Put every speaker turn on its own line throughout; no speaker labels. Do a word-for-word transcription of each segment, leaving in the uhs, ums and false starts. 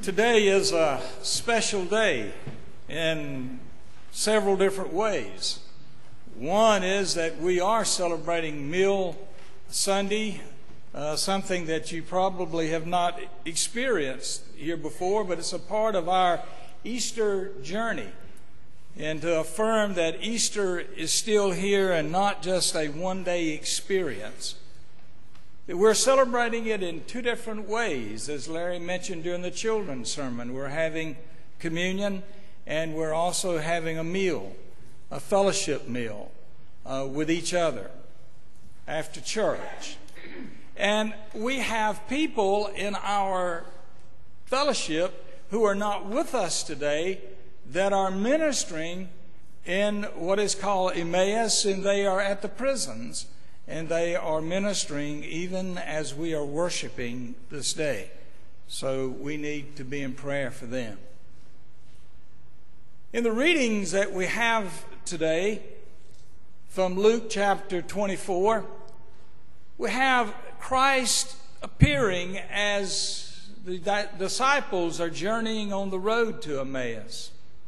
Today is a special day in several different ways. One is that we are celebrating Meal Sunday, uh, something that you probably have not experienced here before, but it's a part of our Easter journey. And to affirm that Easter is still here and not just a one-day experience. We're celebrating it in two different ways. As Larry mentioned during the children's sermon, we're having communion and we're also having a meal, a fellowship meal uh, with each other after church. And we have people in our fellowship who are not with us today that are ministering in what is called Emmaus, and they are at the prisons. And they are ministering even as we are worshiping this day. So we need to be in prayer for them. In the readings that we have today from Luke chapter twenty-four, we have Christ appearing as the disciples are journeying on the road to Emmaus.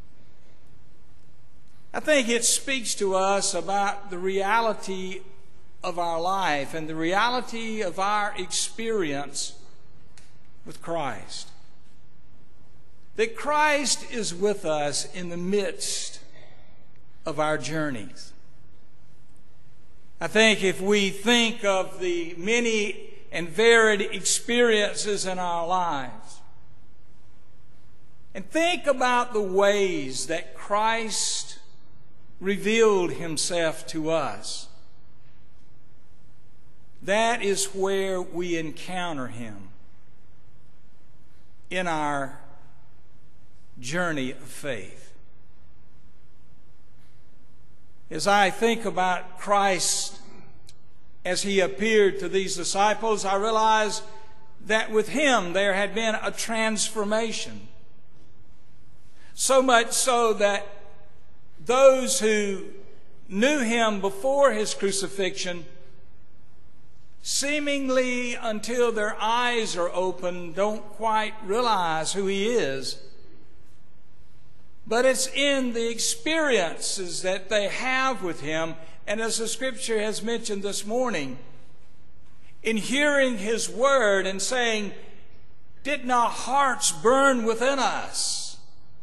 I think it speaks to us about the reality of our life and the reality of our experience with Christ. That Christ is with us in the midst of our journeys. I think if we think of the many and varied experiences in our lives and think about the ways that Christ revealed himself to us, that is where we encounter him in our journey of faith. As I think about Christ as he appeared to these disciples, I realize that with him there had been a transformation. So much so that those who knew him before his crucifixion, seemingly until their eyes are open, don't quite realize who he is. But it's in the experiences that they have with him, and as the scripture has mentioned this morning, in hearing his word and saying, "Did not hearts burn within us?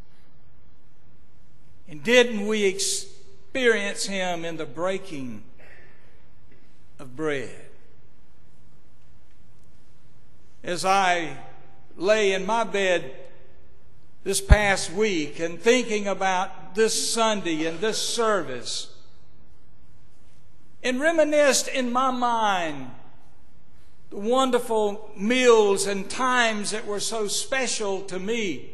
And didn't we experience him in the breaking of bread?" As I lay in my bed this past week and thinking about this Sunday and this service, and reminisced in my mind the wonderful meals and times that were so special to me,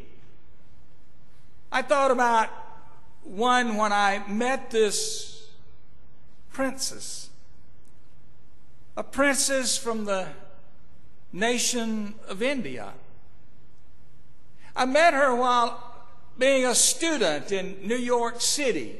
I thought about one when I met this princess, a princess from the nation of India. I met her while being a student in New York City.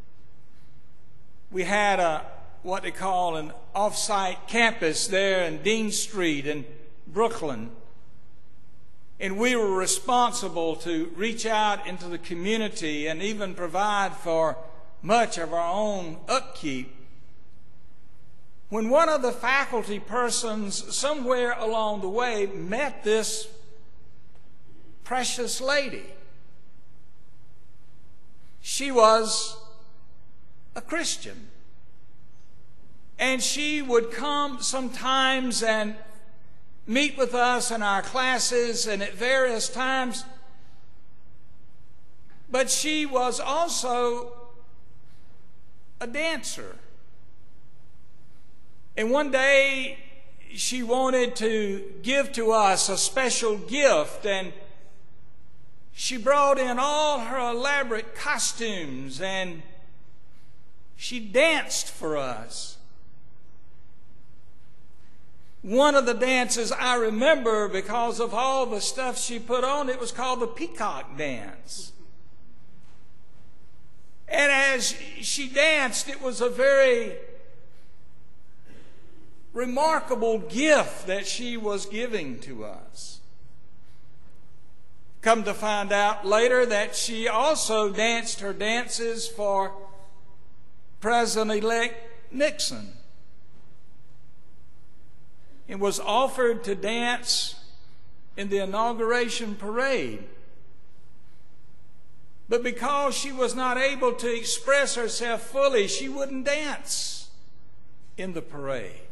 We had a what they call an off-site campus there in Dean Street in Brooklyn. And we were responsible to reach out into the community and even provide for much of our own upkeep. When one of the faculty persons somewhere along the way met this precious lady, she was a Christian. And she would come sometimes and meet with us in our classes and at various times. But she was also a dancer. And one day she wanted to give to us a special gift, and she brought in all her elaborate costumes and she danced for us. One of the dances I remember because of all the stuff she put on, it was called the peacock dance. And as she danced, it was a very remarkable gift that she was giving to us. Come to find out later that she also danced her dances for President-elect Nixon and was offered to dance in the inauguration parade. But because she was not able to express herself fully, she wouldn't dance in the parade.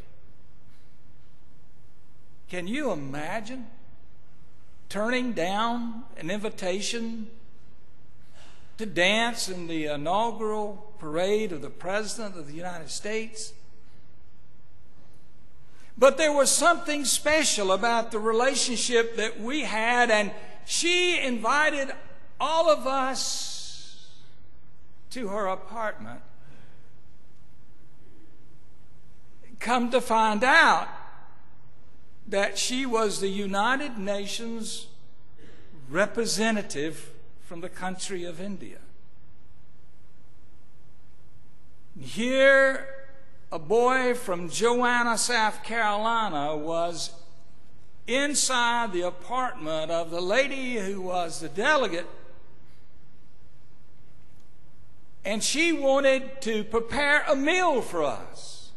Can you imagine turning down an invitation to dance in the inaugural parade of the President of the United States? But there was something special about the relationship that we had, and she invited all of us to her apartment. Come to find out that she was the United Nations representative from the country of India. Here, a boy from Joanna, South Carolina, was inside the apartment of the lady who was the delegate, and she wanted to prepare a meal for us.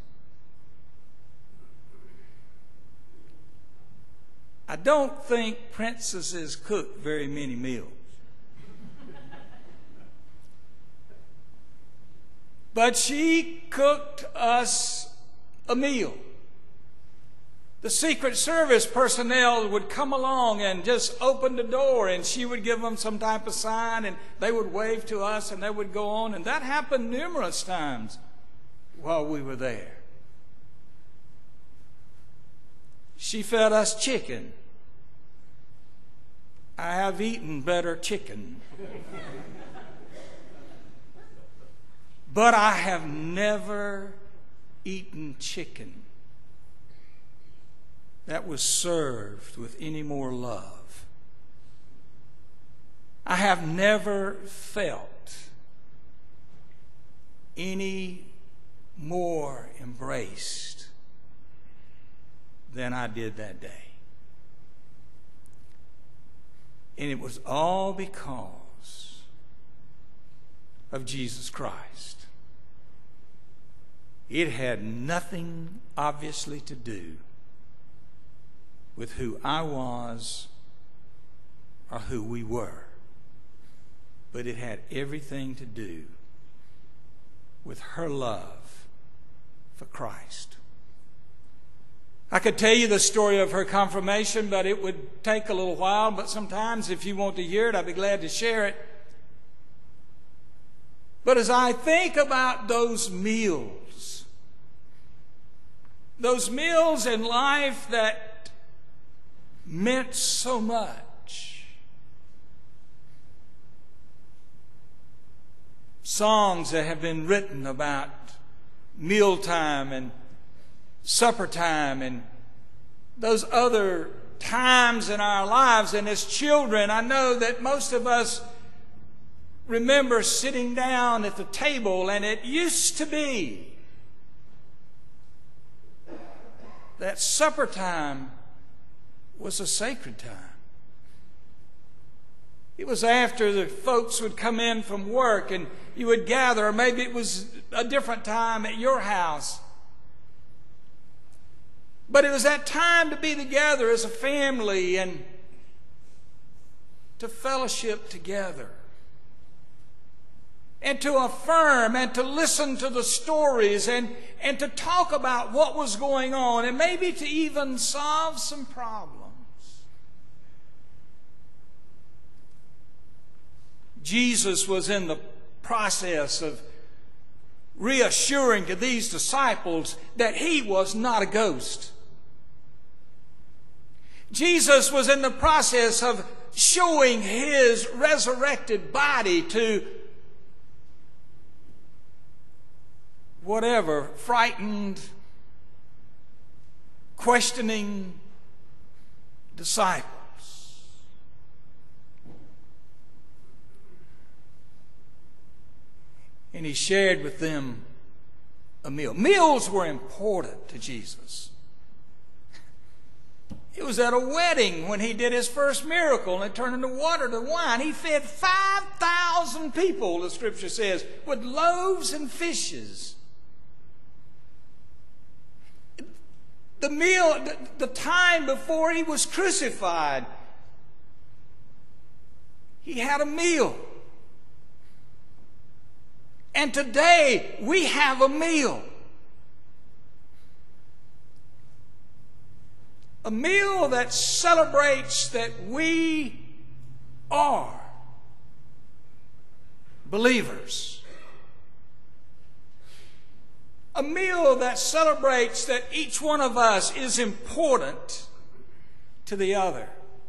I don't think princesses cook very many meals. But she cooked us a meal. The Secret Service personnel would come along and just open the door, and she would give them some type of sign, and they would wave to us, and they would go on. And that happened numerous times while we were there. She fed us chicken. I have eaten better chicken. But I have never eaten chicken that was served with any more love. I have never felt any more embraced than I did that day. And it was all because of Jesus Christ. It had nothing, obviously, to do with who I was or who we were. But it had everything to do with her love for Christ. I could tell you the story of her confirmation, but it would take a little while. But sometimes, if you want to hear it, I'd be glad to share it. But as I think about those meals, those meals in life that meant so much, songs that have been written about mealtime and supper time and those other times in our lives. And as children, I know that most of us remember sitting down at the table, and it used to be that supper time was a sacred time. It was after the folks would come in from work and you would gather, or maybe it was a different time at your house. But it was that time to be together as a family and to fellowship together and to affirm and to listen to the stories and, and to talk about what was going on and maybe to even solve some problems. Jesus was in the process of reassuring to these disciples that he was not a ghost. Jesus was in the process of showing his resurrected body to whatever frightened, questioning disciples. And he shared with them a meal. Meals were important to Jesus. It was at a wedding when he did his first miracle and it turned into water to wine. He fed five thousand people, the Scripture says, with loaves and fishes. The meal, the time before he was crucified, he had a meal. And today we have a meal. A meal that celebrates that we are believers. A meal that celebrates that each one of us is important to the other.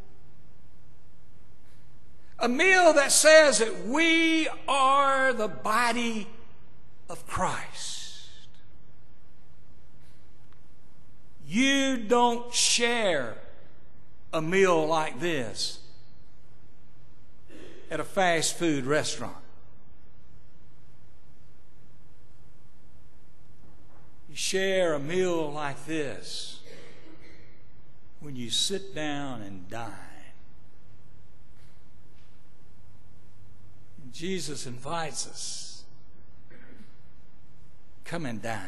A meal that says that we are the body of Christ. You don't share a meal like this at a fast food restaurant. You share a meal like this when you sit down and dine. And Jesus invites us, come and dine.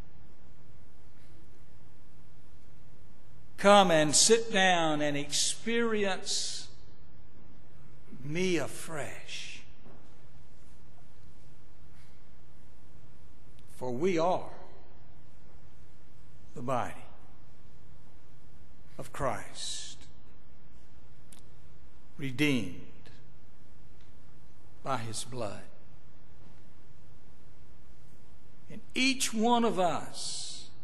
Come and sit down and experience me afresh. For we are the body of Christ, redeemed by His blood. And each one of us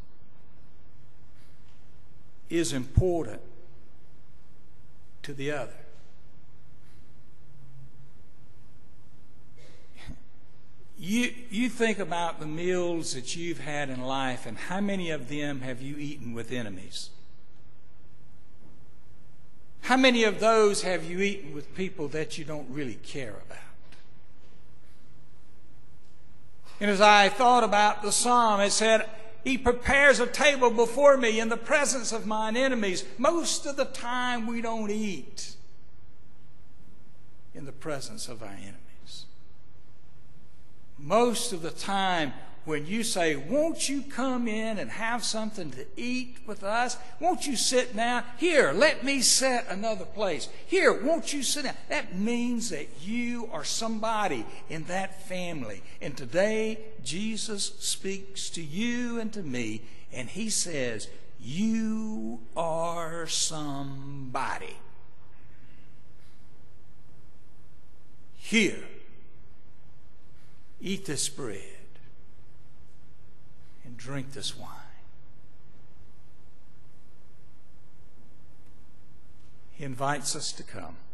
is important to the other. You, you think about the meals that you've had in life, and how many of them have you eaten with enemies? How many of those have you eaten with people that you don't really care about? And as I thought about the psalm, it said, He prepares a table before me in the presence of mine enemies. Most of the time we don't eat in the presence of our enemies. Most of the time when you say, won't you come in and have something to eat with us? Won't you sit down? Here, let me set another place. Here, won't you sit down? That means that you are somebody in that family. And today, Jesus speaks to you and to me, and He says, you are somebody. Here, eat this bread and drink this wine. He invites us to come.